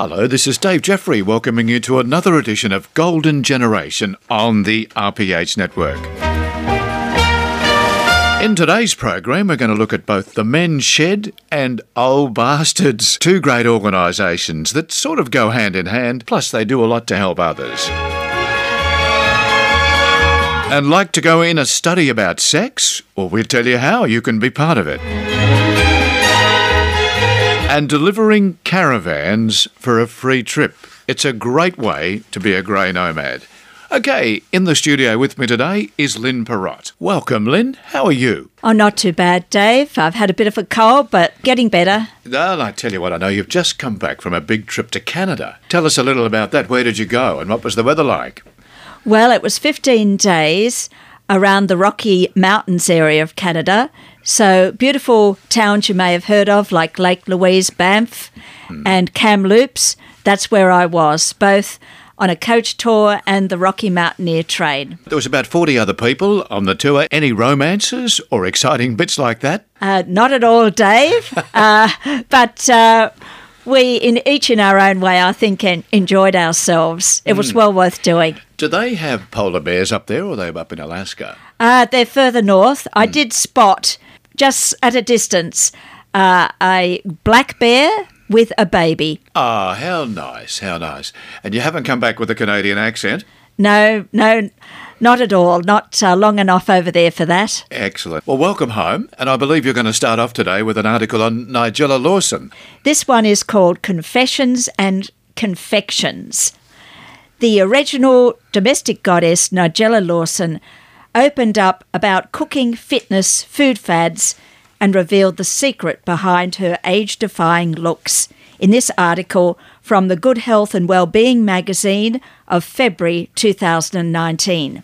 Hello, this is Dave Jeffrey welcoming you to another edition of Golden Generation on the RPH Network. In today's program, we're going to look at both the Men's Shed and Old Bastards, two great organisations that sort of go hand in hand, plus they do a lot to help others. And like to go in a study about sex? Well, we'll tell you how you can be part of it. And delivering caravans for a free trip. It's a great way to be a grey nomad. Okay, in the studio with me today is Lynn Perrott. Welcome, Lynn. How are you? Oh, not too bad, Dave. I've had a bit of a cold, but getting better. Well, I tell you what, I know you've just come back from a big trip to Canada. Tell us a little about that. Where did you go and what was the weather like? Well, it was 15 days around the Rocky Mountains area of Canada. So beautiful towns you may have heard of, like Lake Louise, Banff, and Kamloops. That's where I was, both on a coach tour and the Rocky Mountaineer Train. There was about 40 other people on the tour. Any romances or exciting bits like that? Not at all, Dave. But we, each in our own way, I think, enjoyed ourselves. It was well worth doing. Do they have polar bears up there, or are they up in Alaska? They're further north. I did spot, just at a distance, a black bear with a baby. Ah, how nice, how nice. And you haven't come back with a Canadian accent? No, not at all. Not long enough over there for that. Excellent. Well, welcome home. And I believe you're going to start off today with an article on Nigella Lawson. This one is called Confessions and Confections. The original domestic goddess, Nigella Lawson, opened up about cooking, fitness, food fads, and revealed the secret behind her age-defying looks in this article from the Good Health and Wellbeing magazine of February 2019.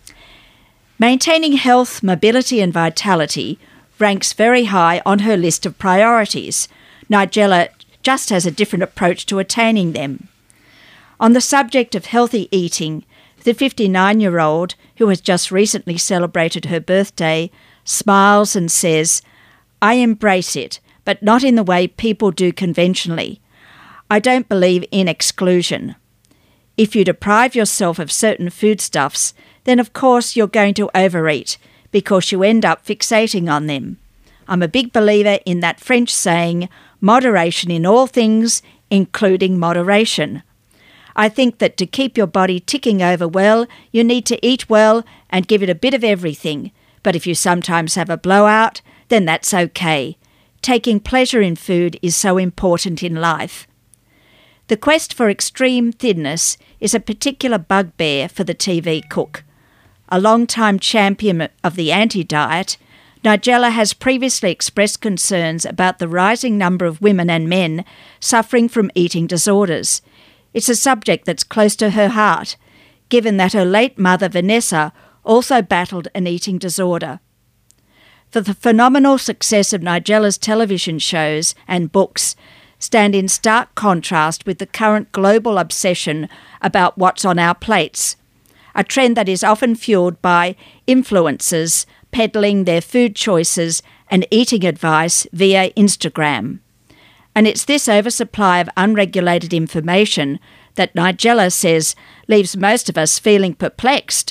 Maintaining health, mobility and vitality ranks very high on her list of priorities. Nigella just has a different approach to attaining them. On the subject of healthy eating, the 59-year-old, who has just recently celebrated her birthday, smiles and says, "I embrace it, but not in the way people do conventionally. I don't believe in exclusion. If you deprive yourself of certain foodstuffs, then of course you're going to overeat because you end up fixating on them. I'm a big believer in that French saying, moderation in all things, including moderation. I think that to keep your body ticking over well, you need to eat well and give it a bit of everything. But if you sometimes have a blowout, then that's okay. Taking pleasure in food is so important in life." The quest for extreme thinness is a particular bugbear for the TV cook. A long-time champion of the anti-diet, Nigella has previously expressed concerns about the rising number of women and men suffering from eating disorders. It's a subject that's close to her heart, given that her late mother, Vanessa, also battled an eating disorder. For the phenomenal success of Nigella's television shows and books stand in stark contrast with the current global obsession about what's on our plates, a trend that is often fueled by influencers peddling their food choices and eating advice via Instagram. And it's this oversupply of unregulated information that Nigella says leaves most of us feeling perplexed.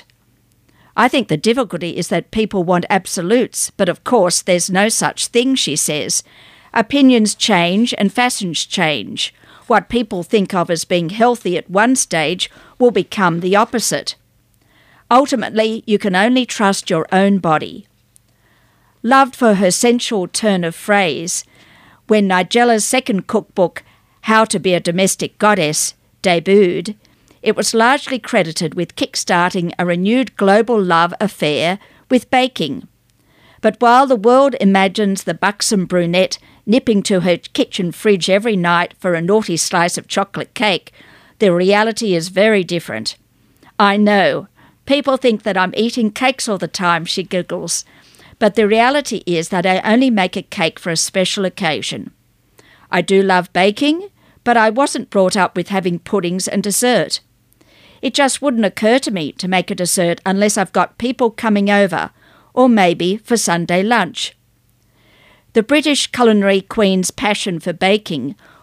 I think the difficulty is that people want absolutes, but of course there's no such thing, she says. Opinions change and fashions change. What people think of as being healthy at one stage will become the opposite. Ultimately, you can only trust your own body. Loved for her sensual turn of phrase, when Nigella's second cookbook, How to Be a Domestic Goddess, debuted, it was largely credited with kickstarting a renewed global love affair with baking. But while the world imagines the buxom brunette nipping to her kitchen fridge every night for a naughty slice of chocolate cake, the reality is very different. I know, people think that I'm eating cakes all the time, she giggles. But the reality is that I only make a cake for a special occasion. I do love baking, but I wasn't brought up with having puddings and dessert. It just wouldn't occur to me to make a dessert unless I've got people coming over, or maybe for Sunday lunch. The British culinary queen's passion for baking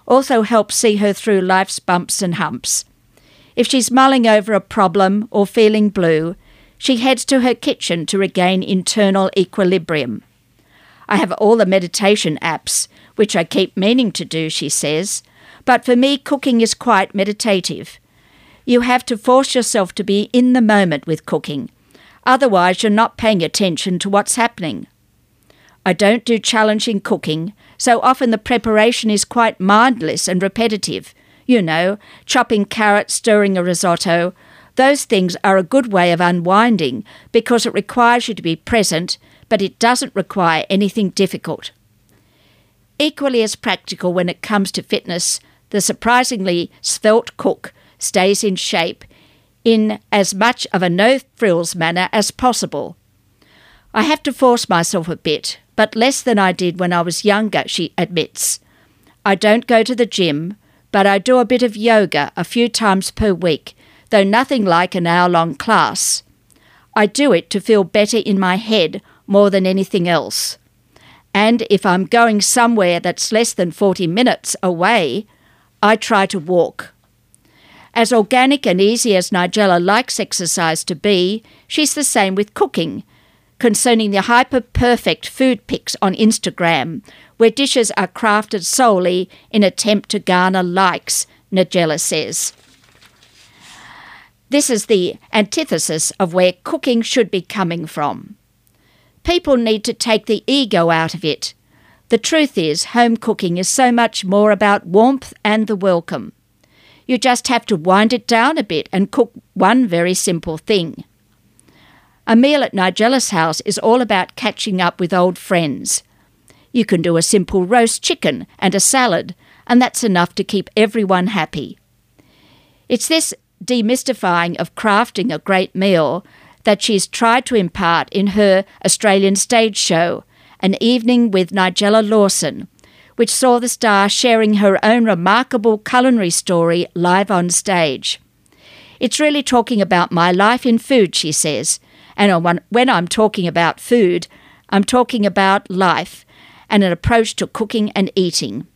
also helps see her through life's bumps and humps. If she's mulling over a problem or feeling blue, she heads to her kitchen to regain internal equilibrium. I have all the meditation apps, which I keep meaning to do, she says, but for me cooking is quite meditative. You have to force yourself to be in the moment with cooking, otherwise you're not paying attention to what's happening. I don't do challenging cooking, so often the preparation is quite mindless and repetitive. You know, chopping carrots, stirring a risotto. Those things are a good way of unwinding because it requires you to be present, but it doesn't require anything difficult. Equally as practical when it comes to fitness, the surprisingly svelte cook stays in shape in as much of a no-frills manner as possible. I have to force myself a bit, but less than I did when I was younger, she admits. I don't go to the gym, but I do a bit of yoga a few times per week, though nothing like an hour-long class. I do it to feel better in my head more than anything else. And if I'm going somewhere that's less than 40 minutes away, I try to walk. As organic and easy as Nigella likes exercise to be, she's the same with cooking, concerning the hyper-perfect food pics on Instagram, where dishes are crafted solely in attempt to garner likes, Nigella says. This is the antithesis of where cooking should be coming from. People need to take the ego out of it. The truth is, home cooking is so much more about warmth and the welcome. You just have to wind it down a bit and cook one very simple thing. A meal at Nigella's house is all about catching up with old friends. You can do a simple roast chicken and a salad, and that's enough to keep everyone happy. It's this demystifying of crafting a great meal that she's tried to impart in her Australian stage show, An Evening with Nigella Lawson, which saw the star sharing her own remarkable culinary story live on stage. It's really talking about my life in food, she says, and when I'm talking about food, I'm talking about life and an approach to cooking and eating.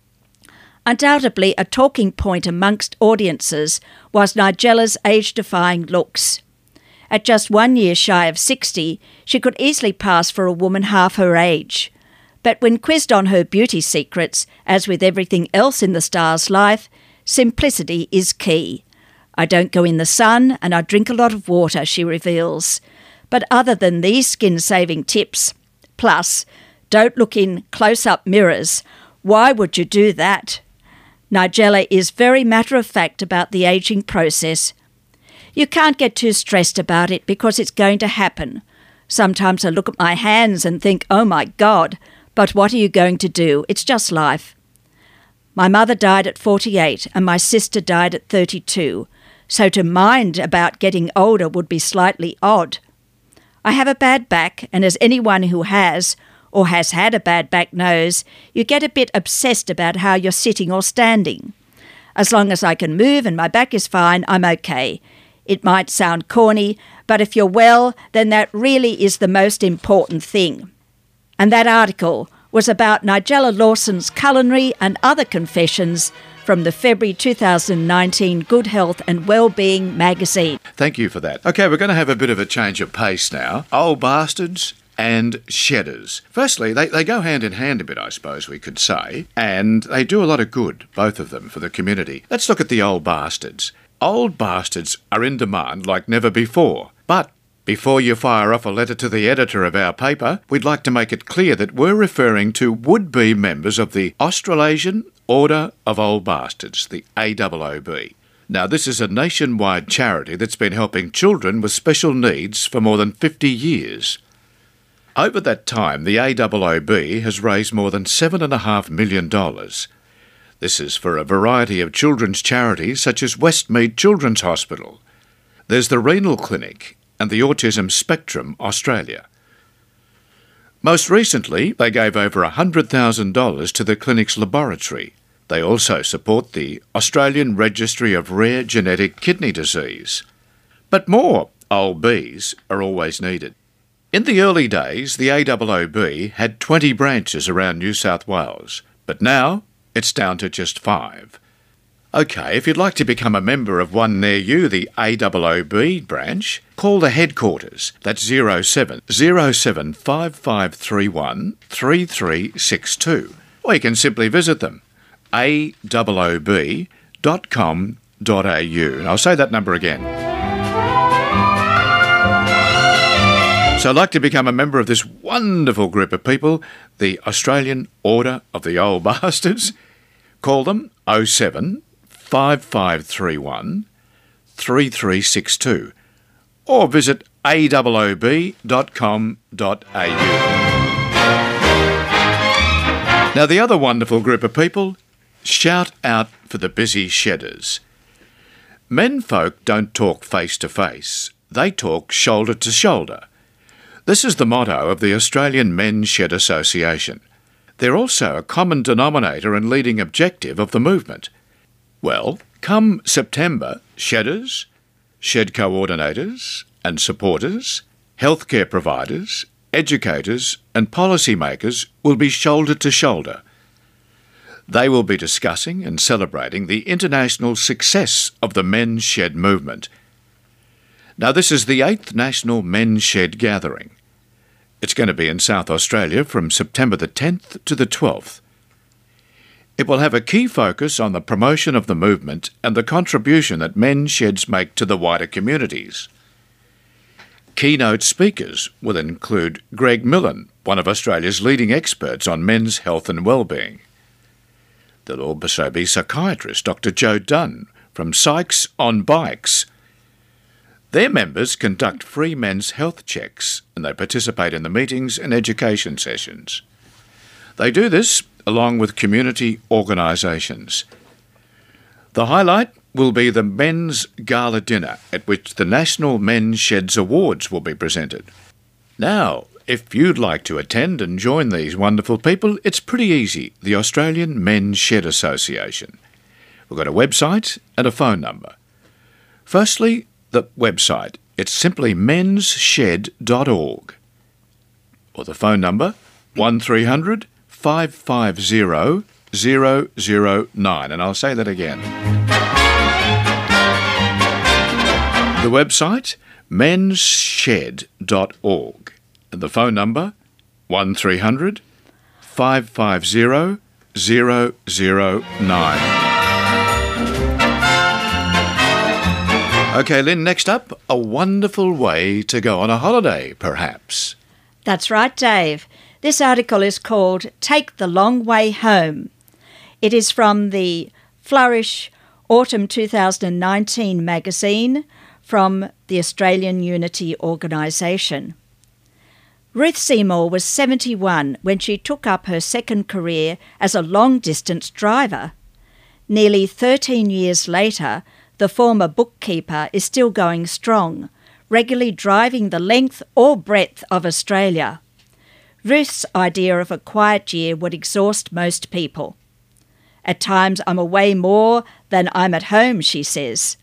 Undoubtedly, a talking point amongst audiences was Nigella's age-defying looks. At just 1 year shy of 60, she could easily pass for a woman half her age. But when quizzed on her beauty secrets, as with everything else in the star's life, simplicity is key. I don't go in the sun and I drink a lot of water, she reveals. But other than these skin-saving tips, plus, don't look in close-up mirrors. Why would you do that? Nigella is very matter-of-fact about the ageing process. You can't get too stressed about it because it's going to happen. Sometimes I look at my hands and think, oh my God, but what are you going to do? It's just life. My mother died at 48 and my sister died at 32, so to mind about getting older would be slightly odd. I have a bad back, and as anyone who has, or has had a bad back knows, you get a bit obsessed about how you're sitting or standing. As long as I can move and my back is fine, I'm okay. It might sound corny, but if you're well, then that really is the most important thing. And that article was about Nigella Lawson's culinary and other confessions from the February 2019 Good Health and Wellbeing magazine. Thank you for that. Okay, we're going to have a bit of a change of pace now. Old bastards and shedders. Firstly, they go hand in hand a bit, I suppose we could say, and they do a lot of good, both of them, for the community. Let's look at the old bastards. Old bastards are in demand like never before, but before you fire off a letter to the editor of our paper, we'd like to make it clear that we're referring to would-be members of the Australasian Order of Old Bastards, the AOOB. Now, this is a nationwide charity that's been helping children with special needs for more than 50 years. Over that time, the AOOB has raised more than $7.5 million. This is for a variety of children's charities such as Westmead Children's Hospital. There's the Renal Clinic and the Autism Spectrum Australia. Most recently, they gave over $100,000 to the clinic's laboratory. They also support the Australian Registry of Rare Genetic Kidney Disease. But more old bees are always needed. In the early days, the AOOB had 20 branches around New South Wales, but now it's down to just 5. OK, if you'd like to become a member of one near you, the AOOB branch, call the headquarters. That's 07 5531 3362. Or you can simply visit them, aoob.com.au. And I'll say that number again. So I'd like to become a member of this wonderful group of people, the Australian Order of the Old Bastards. Call them 07 5531 3362 or visit aoob.com.au. Now the other wonderful group of people, shout out for the busy shedders. Menfolk don't talk face to face, they talk shoulder to shoulder. This is the motto of the Australian Men's Shed Association. They're also a common denominator and leading objective of the movement. Well, come September, shedders, shed coordinators and supporters, healthcare providers, educators and policymakers will be shoulder to shoulder. They will be discussing and celebrating the international success of the Men's Shed movement. Now, this is the 8th National Men's Shed Gathering. It's going to be in South Australia from September the 10th to the 12th. It will have a key focus on the promotion of the movement and the contribution that men's sheds make to the wider communities. Keynote speakers will include Greg Millen, one of Australia's leading experts on men's health and well-being. There'll also be psychiatrist Dr. Joe Dunn from Sykes on Bikes. Their members conduct free men's health checks and they participate in the meetings and education sessions. They do this along with community organisations. The highlight will be the Men's Gala Dinner, at which the National Men's Sheds Awards will be presented. Now, if you'd like to attend and join these wonderful people, it's pretty easy. The Australian Men's Shed Association. We've got a website and a phone number. Firstly, the website. It's simply mensshed.org. Or the phone number, 1300 550 009. And I'll say that again. The website, mensshed.org. And the phone number, 1300 550 009. OK, Lynn, next up, a wonderful way to go on a holiday, perhaps. That's right, Dave. This article is called Take the Long Way Home. It is from the Flourish Autumn 2019 magazine from the Australian Unity Organisation. Ruth Seymour was 71 when she took up her second career as a long-distance driver. Nearly 13 years later, the former bookkeeper is still going strong, regularly driving the length or breadth of Australia. Ruth's idea of a quiet year would exhaust most people. At times I'm away more than I'm at home, she says.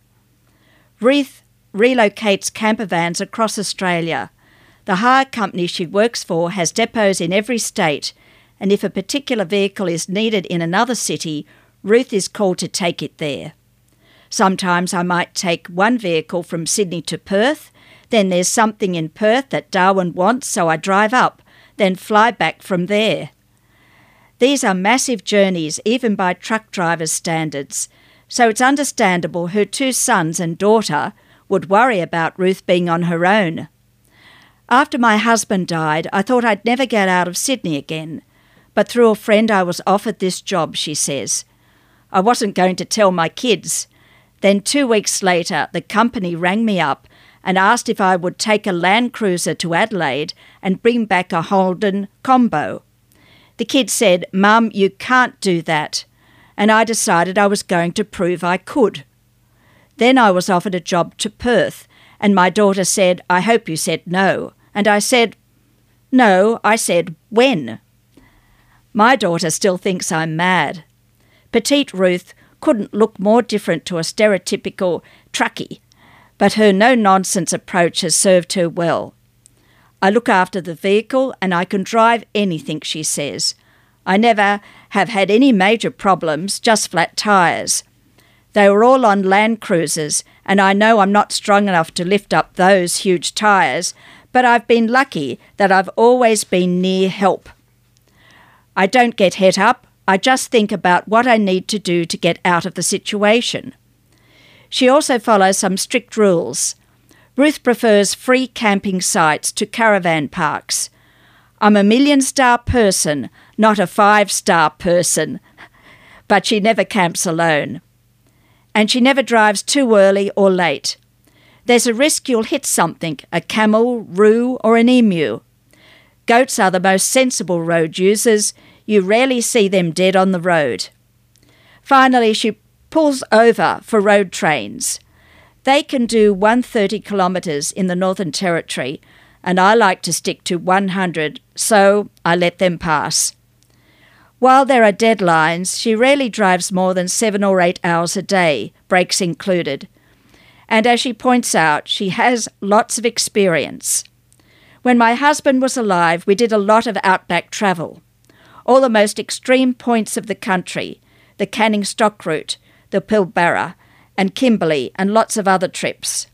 Ruth relocates campervans across Australia. The hire company she works for has depots in every state, and if a particular vehicle is needed in another city, Ruth is called to take it there. Sometimes I might take one vehicle from Sydney to Perth, then there's something in Perth that Darwin wants, so I drive up, then fly back from there. These are massive journeys, even by truck drivers' standards, so it's understandable her 2 sons and daughter would worry about Ruth being on her own. After my husband died, I thought I'd never get out of Sydney again, but through a friend I was offered this job, she says. I wasn't going to tell my kids. Then 2 weeks later, the company rang me up and asked if I would take a Land Cruiser to Adelaide and bring back a Holden combo. The kids said, "Mum, you can't do that." And I decided I was going to prove I could. Then I was offered a job to Perth, and my daughter said, "I hope you said no." And I said, "No," I said, "when?" My daughter still thinks I'm mad. Petite Ruth couldn't look more different to a stereotypical truckie, but her no-nonsense approach has served her well. I look after the vehicle and I can drive anything, she says. I never have had any major problems, just flat tyres. They were all on Land Cruisers, and I know I'm not strong enough to lift up those huge tyres, but I've been lucky that I've always been near help. I don't get het up, I just think about what I need to do to get out of the situation. She also follows some strict rules. Ruth prefers free camping sites to caravan parks. I'm a 1-million-star person, not a 5-star person, but she never camps alone. And she never drives too early or late. There's a risk you'll hit something, a camel, roo, or an emu. Goats are the most sensible road users. You rarely see them dead on the road. Finally, she pulls over for road trains. They can do 130 kilometres in the Northern Territory, and I like to stick to 100, so I let them pass. While there are deadlines, she rarely drives more than 7 or 8 hours a day, breaks included. And as she points out, she has lots of experience. When my husband was alive, we did a lot of outback travel. All the most extreme points of the country, the Canning Stock Route, the Pilbara, and Kimberley, and lots of other trips.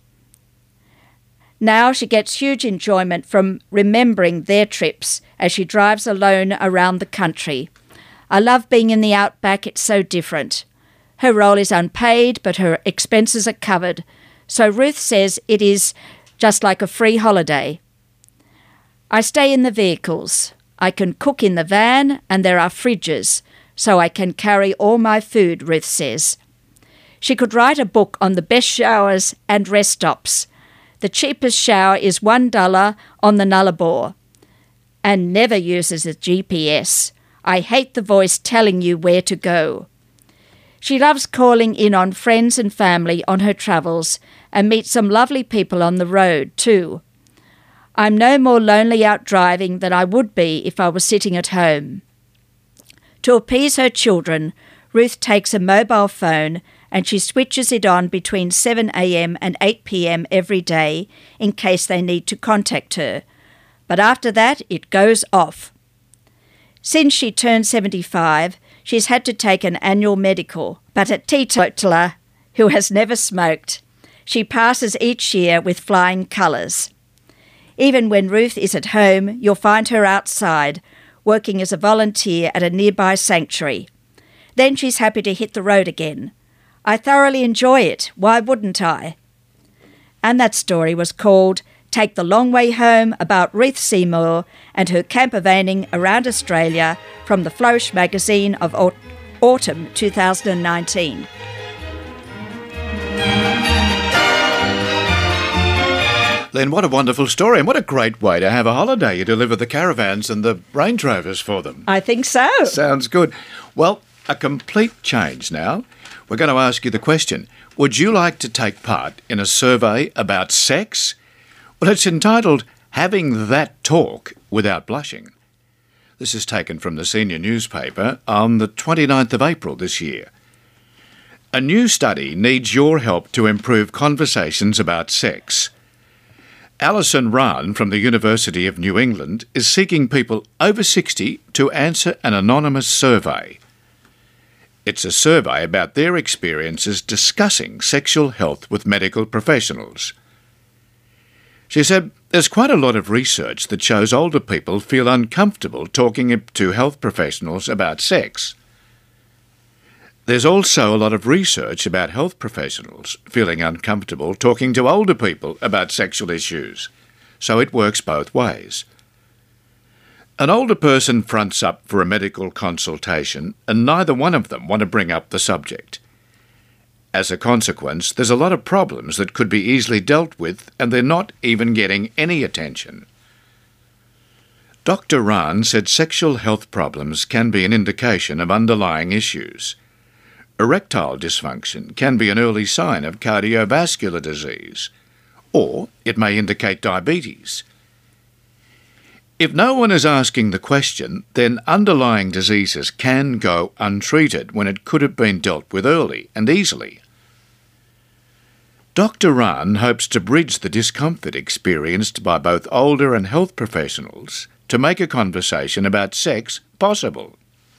Now she gets huge enjoyment from remembering their trips as she drives alone around the country. I love being in the outback, it's so different. Her role is unpaid, but her expenses are covered, so Ruth says it is just like a free holiday. I stay in the vehicles. I can cook in the van, and there are fridges, so I can carry all my food, Ruth says. She could write a book on the best showers and rest stops. The cheapest shower is $1 on the Nullarbor, and never uses a GPS. I hate the voice telling you where to go. She loves calling in on friends and family on her travels and meets some lovely people on the road too. I'm no more lonely out driving than I would be if I was sitting at home. To appease her children, Ruth takes a mobile phone and she switches it on between 7 a.m. and 8 p.m. every day in case they need to contact her. But after that, it goes off. Since she turned 75, she's had to take an annual medical, but a teetotaler who has never smoked, she passes each year with flying colours. Even when Ruth is at home, you'll find her outside, working as a volunteer at a nearby sanctuary. Then she's happy to hit the road again. I thoroughly enjoy it. Why wouldn't I? And that story was called Take the Long Way Home, about Ruth Seymour and her campervanning around Australia, from the Flourish magazine of autumn 2019. Len, what a wonderful story, and what a great way to have a holiday. You deliver the caravans and the Range Rovers for them. I think so. Sounds good. Well, a complete change now. We're going to ask you the question, would you like to take part in a survey about sex? Well, it's entitled Having That Talk Without Blushing. This is taken from the senior newspaper on the 29th of April this year. A new study needs your help to improve conversations about sex. Alison Rahn from the University of New England is seeking people over 60 to answer an anonymous survey. It's a survey about their experiences discussing sexual health with medical professionals. She said there's quite a lot of research that shows older people feel uncomfortable talking to health professionals about sex. There's also a lot of research about health professionals feeling uncomfortable talking to older people about sexual issues, so it works both ways. An older person fronts up for a medical consultation, and neither one of them want to bring up the subject. As a consequence, there's a lot of problems that could be easily dealt with, and they're not even getting any attention. Dr. Rahn said sexual health problems can be an indication of underlying issues. Erectile dysfunction can be an early sign of cardiovascular disease, or it may indicate diabetes. If no one is asking the question, then underlying diseases can go untreated when it could have been dealt with early and easily. Dr. Rahn hopes to bridge the discomfort experienced by both older and health professionals to make a conversation about sex possible.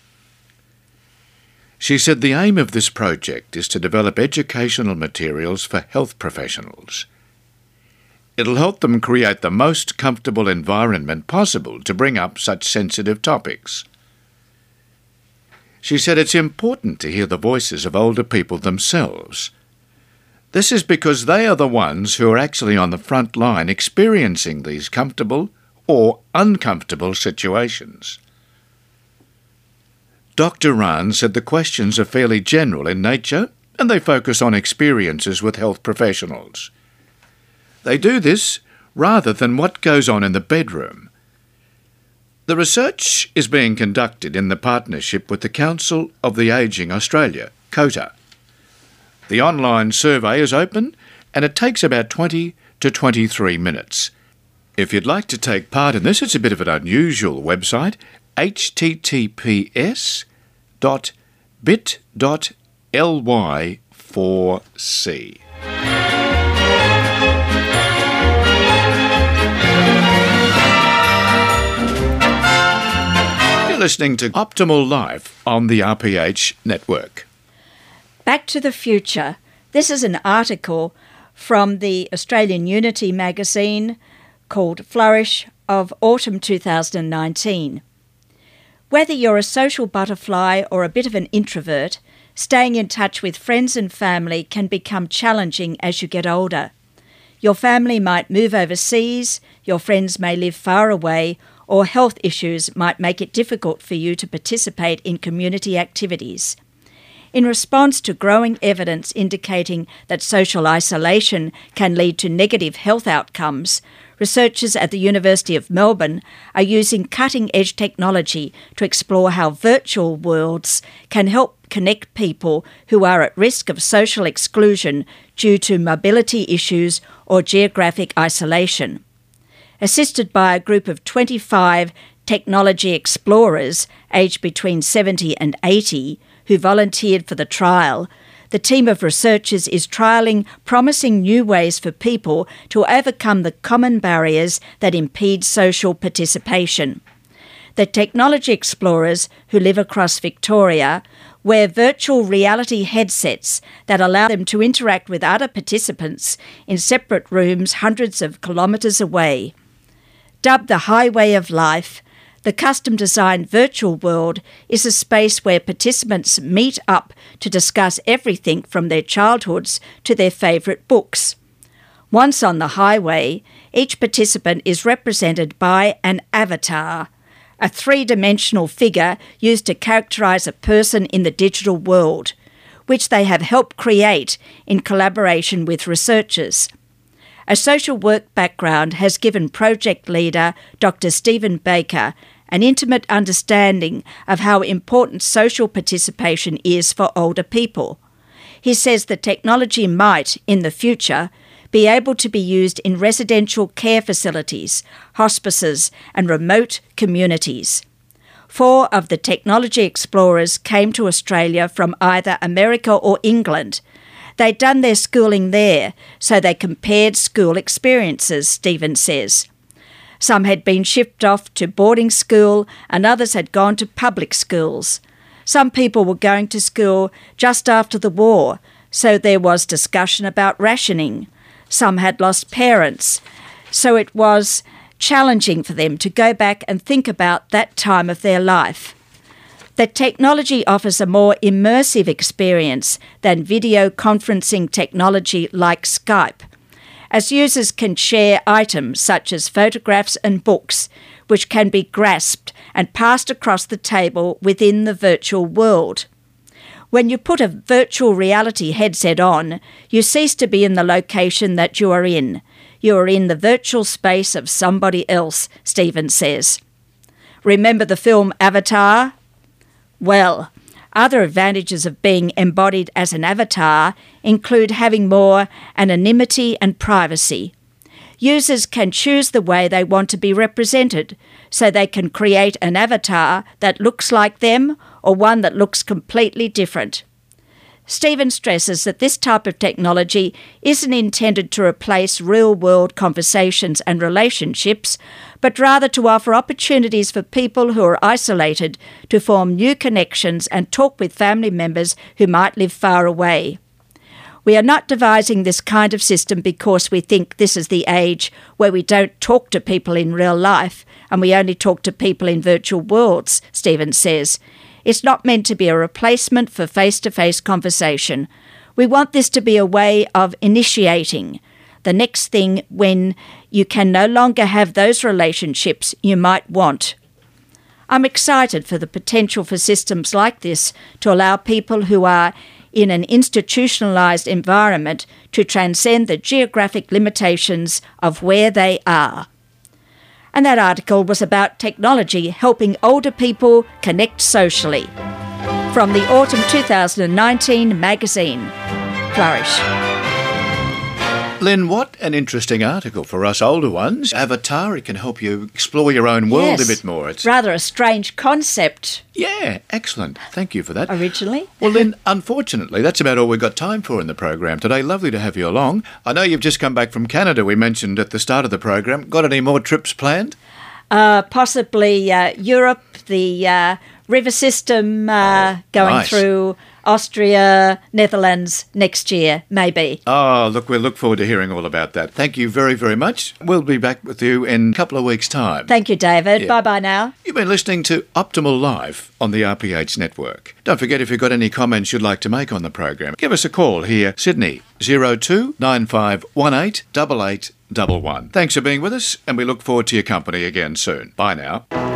She said the aim of this project is to develop educational materials for health professionals. It'll help them create the most comfortable environment possible to bring up such sensitive topics. She said it's important to hear the voices of older people themselves. This is because they are the ones who are actually on the front line experiencing these comfortable or uncomfortable situations. Dr. Rahn said the questions are fairly general in nature and they focus on experiences with health professionals. They do this rather than what goes on in the bedroom. The research is being conducted in the partnership with the Council of the Ageing Australia, COTA. The online survey is open and it takes about 20 to 23 minutes. If you'd like to take part in this, it's a bit of an unusual website, https://bit.ly/4c. You're listening to Optimal Life on the RPH network. Back to the Future. This is an article from the Australian Unity magazine called Flourish of Autumn 2019. Whether you're a social butterfly or a bit of an introvert, staying in touch with friends and family can become challenging as you get older. Your family might move overseas, your friends may live far away, or health issues might make it difficult for you to participate in community activities. In response to growing evidence indicating that social isolation can lead to negative health outcomes, researchers at the University of Melbourne are using cutting-edge technology to explore how virtual worlds can help connect people who are at risk of social exclusion due to mobility issues or geographic isolation. Assisted by a group of 25 technology explorers aged between 70 and 80 who volunteered for the trial, the team of researchers is trialling promising new ways for people to overcome the common barriers that impede social participation. The technology explorers, who live across Victoria, wear virtual reality headsets that allow them to interact with other participants in separate rooms hundreds of kilometres away. Dubbed the Highway of Life, the custom-designed virtual world is a space where participants meet up to discuss everything from their childhoods to their favourite books. Once on the highway, each participant is represented by an avatar, a three-dimensional figure used to characterise a person in the digital world, which they have helped create in collaboration with researchers. A social work background has given project leader Dr. Stephen Baker an intimate understanding of how important social participation is for older people. He says the technology might, in the future, be able to be used in residential care facilities, hospices and remote communities. 4 of the technology explorers came to Australia from either America or England. They'd done their schooling there, so they compared school experiences, Stephen says. Some had been shipped off to boarding school and others had gone to public schools. Some people were going to school just after the war, so there was discussion about rationing. Some had lost parents, so it was challenging for them to go back and think about that time of their life. The technology offers a more immersive experience than video conferencing technology like Skype, as users can share items such as photographs and books, which can be grasped and passed across the table within the virtual world. When you put a virtual reality headset on, you cease to be in the location that you are in. You are in the virtual space of somebody else, Stephen says. Remember the film Avatar? Well, other advantages of being embodied as an avatar include having more anonymity and privacy. Users can choose the way they want to be represented, so they can create an avatar that looks like them or one that looks completely different. Stephen stresses that this type of technology isn't intended to replace real-world conversations and relationships, but rather to offer opportunities for people who are isolated to form new connections and talk with family members who might live far away. We are not devising this kind of system because we think this is the age where we don't talk to people in real life and we only talk to people in virtual worlds, Stephen says. It's not meant to be a replacement for face-to-face conversation. We want this to be a way of initiating the next thing when you can no longer have those relationships you might want. I'm excited for the potential for systems like this to allow people who are in an institutionalised environment to transcend the geographic limitations of where they are. And that article was about technology helping older people connect socially. From the Autumn 2019 magazine, Flourish. Lynn, what an interesting article for us older ones. Avatar, it can help you explore your own world a bit more. It's rather a strange concept. Yeah, excellent. Thank you for that. Originally. Well, Lynn, unfortunately, that's about all we've got time for in the program today. Lovely to have you along. I know you've just come back from Canada, we mentioned at the start of the program. Got any more trips planned? Possibly Europe, the river system going through Austria, Netherlands next year, maybe. Oh, look, we'll look forward to hearing all about that. Thank you very, very much. We'll be back with you in a couple of weeks' time. Thank you, David. Yeah. Bye-bye now. You've been listening to Optimal Life on the RPH Network. Don't forget, if you've got any comments you'd like to make on the program, give us a call here, Sydney, 02 9518 8811. Thanks for being with us, and we look forward to your company again soon. Bye now.